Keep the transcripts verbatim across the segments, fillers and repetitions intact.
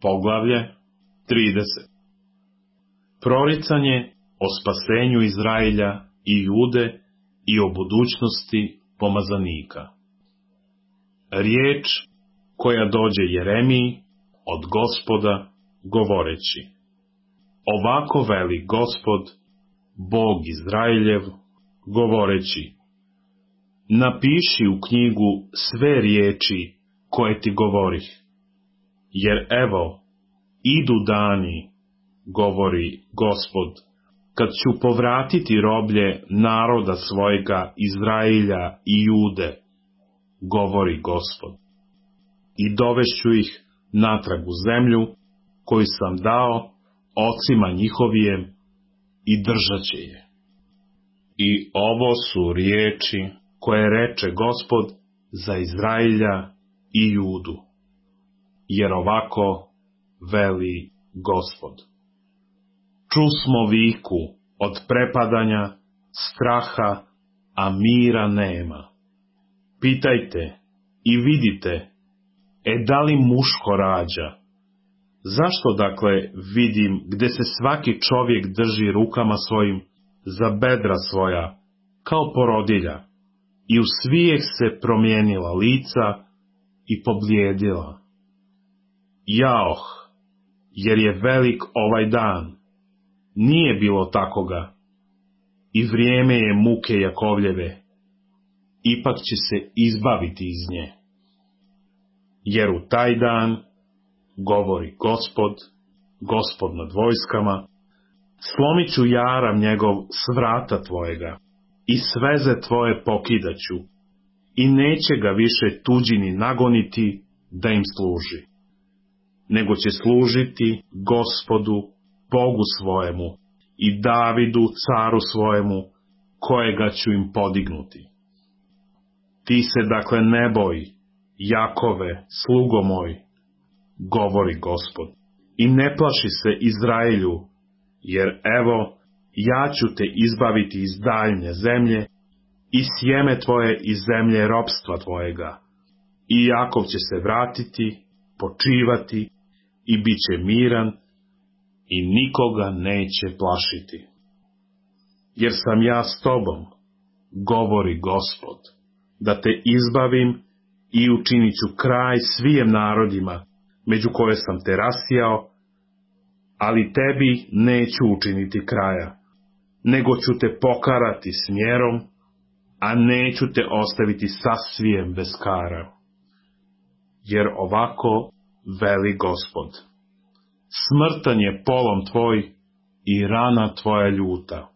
Poglavlje trideset. Proricanje o spasenju Izraelja i Jude i o budućnosti pomazanika. Riječ koja dođe Jeremiji od Gospoda govoreći: Ovako veli Gospod, Bog Izraeljev, govoreći: Napiši u knjigu sve riječi koje ti govorih, jer evo, idu dani, govori Gospod, kad ću povratiti roblje naroda svojega Izraelja i Jude, govori Gospod, i dovešću ih natrag u zemlju koju sam dao ocima njihovijem i držat će je. I ovo su riječi koje reče Gospod za Izraelja i Judu, jer ovako veli Gospod. Čusmo viku od prepadanja, straha, a mira nema. Pitajte i vidite, e da li muško rađa? Zašto dakle vidim gde se svaki čovjek drži rukama svojim za bedra svoja, kao porodilja, i u svijeh se promijenila lica i poblijedila? Jaoh, jer je velik ovaj dan, nije bilo takoga, i vrijeme je muke Jakovljeve, ipak će se izbaviti iz nje. Jer u taj dan, govori Gospod, Gospod nad vojskama, slomit ću jaram njegov s vrata tvojega, i sveze tvoje pokidaću, i neće ga više tuđini nagoniti da im služi, nego će služiti Gospodu, Bogu svojemu, i Davidu, caru svojemu, kojega ću im podignuti. Ti se dakle ne boj, Jakove, slugo moj, govori Gospod, i ne plaši se Izraelju, jer evo, ja ću te izbaviti iz daljnje zemlje i sjeme tvoje iz zemlje ropstva tvojega, i Jakov će se vratiti, počivati i bit će miran i nikoga neće plašiti. Jer sam ja s tobom, govori Gospod, da te izbavim i učinit ću kraj svijem narodima, među koje sam te rasijao, ali tebi neću učiniti kraja, nego ću te pokarati smjerom, a neću te ostaviti sasvijem bez kara. Jer ovako veli Gospod: Smrtan je polom tvoj i rana tvoja ljuta.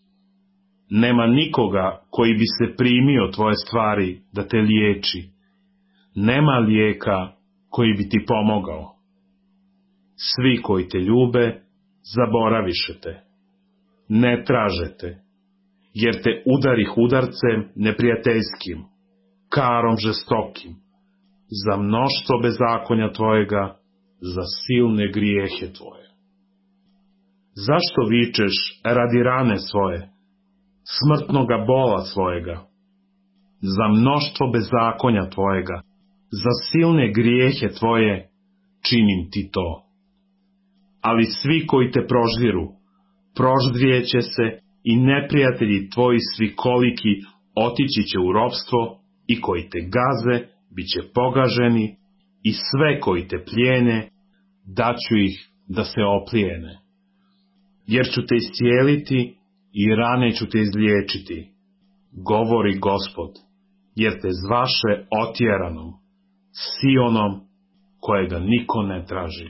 Nema nikoga koji bi se primio tvoje stvari da te liječi. Nema lijeka koji bi ti pomogao. Svi koji te ljube zaboravišete. Ne tražete, jer te udarih udarcem neprijateljskim, karom žestokim, za mnoštvo bezakonja tvojega, za silne grijehe tvoje. Zašto vičeš radi rane svoje, smrtnoga bola svojega? Za mnoštvo bezakonja tvojega, za silne grijehe tvoje, činim ti to. Ali svi koji te proždiru, proždrijeće se, i neprijatelji tvoji svikoliki otići će u ropstvo, i koji te gaze bit će pogaženi, i sve koji te plijene, daću ih da se oplijene. Jer ću te iscijeliti i rane ću te izliječiti, govori Gospod, jer te zvaše otjeranom, Sionom, kojega niko ne traži.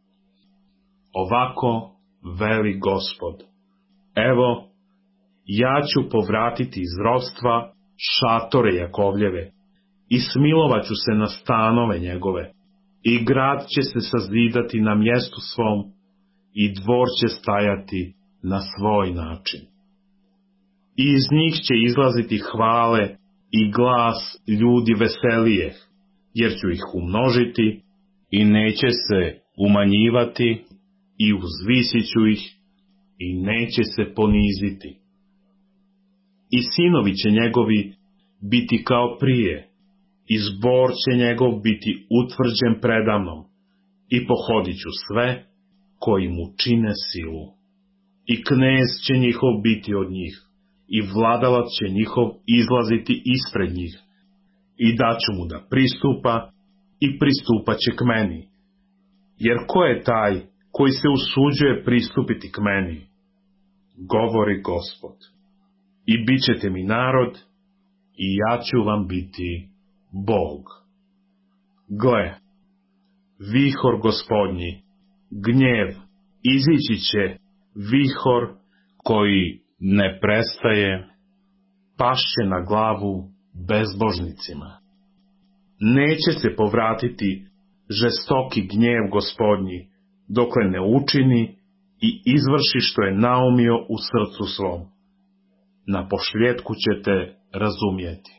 Ovako veli Gospod: Evo, ja ću povratiti iz ropstva šatore Jakovljeve, i smilovat ću se na stanove njegove, i grad će se sazidati na mjestu svom, i dvor će stajati na svoj način. I iz njih će izlaziti hvale i glas ljudi veselije, jer ću ih umnožiti i neće se umanjivati, i uzvisit ću ih i neće se poniziti. I sinovi će njegovi biti kao prije, i zbor će njegov biti utvrđen predamnom, i pohodit ću sve koji mu čine silu. I knez će njihov biti od njih, i vladalac će njihov izlaziti ispred njih, i daću mu da pristupa, i pristupat će k meni. Jer ko je taj koji se usuđuje pristupiti k meni? Govori Gospod. I bit ćete mi narod, i ja ću vam biti Bog. Gle, vihor Gospodnji, gnjev, izići će, vihor koji ne prestaje, pašće na glavu bezbožnicima. Neće se povratiti žestoki gnjev Gospodnji, dokle ne učini i izvrši što je naumio u srcu svom. Na pošljetku ćete razumjeti.